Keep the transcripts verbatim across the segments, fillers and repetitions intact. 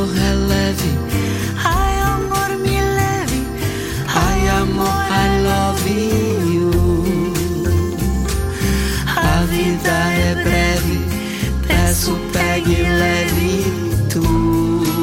é leve. Ai, amor, me leve. Ai, amor, I love you. A vida é breve, peço, pegue e leve tu.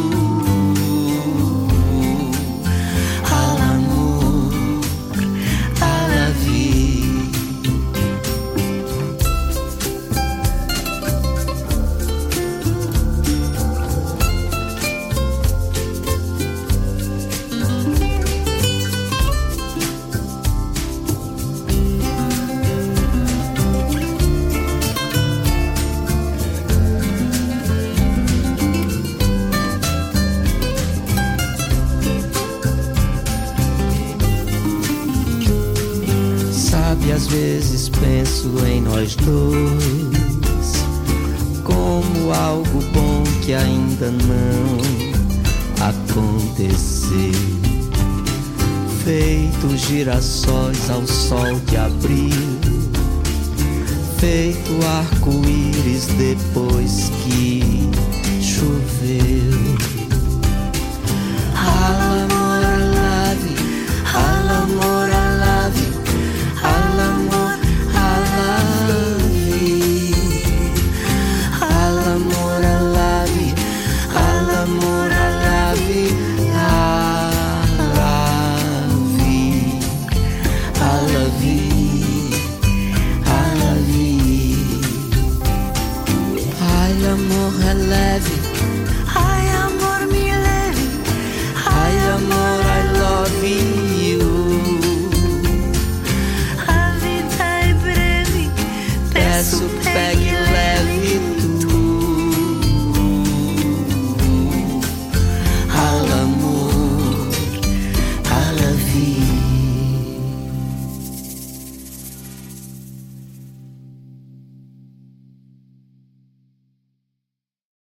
Às vezes penso em nós dois como algo bom que ainda não aconteceu. Feito girassóis ao sol de abril, feito arco-íris depois que